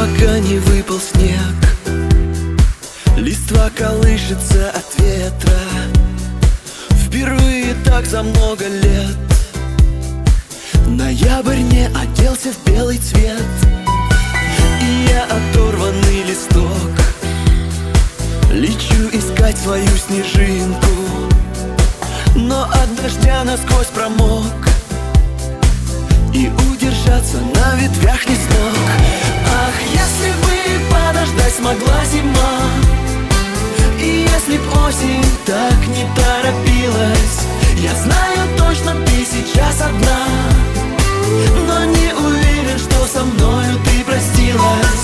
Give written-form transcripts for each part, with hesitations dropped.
пока не выпал снег. Листва колышется от ветра. Впервые так за много лет ноябрь не оделся в белый цвет. И я оторванный листок лечу искать свою снежинку, но от дождя насквозь промок, и удержаться на ветвях не смог. Ах, если бы подождать смогла зима, и если б осень так не торопилась. Я знаю точно, ты сейчас одна, но не уверен, что со мною ты простилась.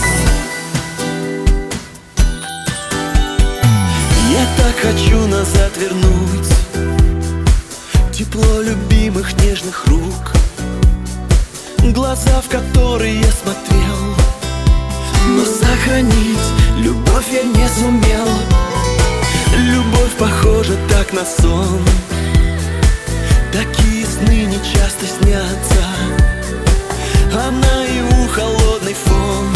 Я так хочу назад вернуть тепло любимых нежных рук, глаза, в которые я смотрел, но сохранить любовь я не сумел. Любовь похожа так на сон, такие сны не часто снятся, а наяву холодный фон.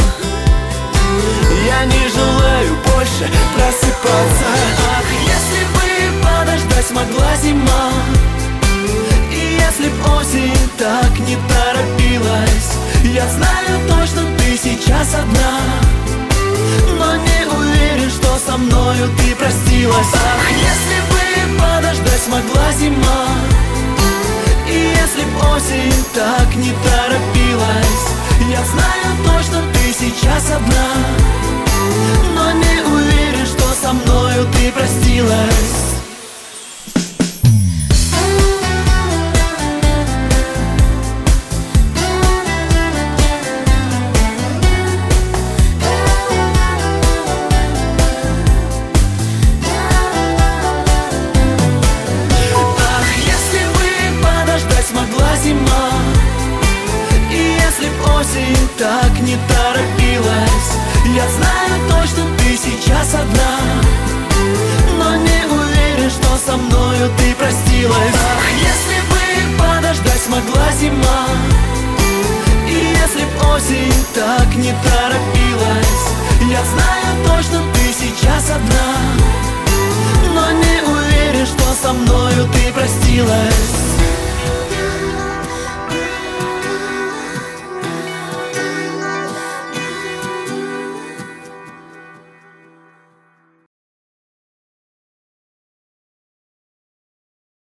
Я не желаю больше просыпаться. Ах, если бы подождать смогла зима, и если б осень так не торопилась. Я знаю точно, ты сейчас одна, но не уверен, что со мною ты простилась. Ах, если бы подождать смогла зима, и если б осень так не торопилась. Я знаю точно, ты сейчас одна, но не уверен, что со мною ты простилась. Осень так не торопилась. Я знаю точно, ты сейчас одна, но не уверен, что со мною ты простилась. Ах, если бы подождать смогла зима, и если б осень так не торопилась.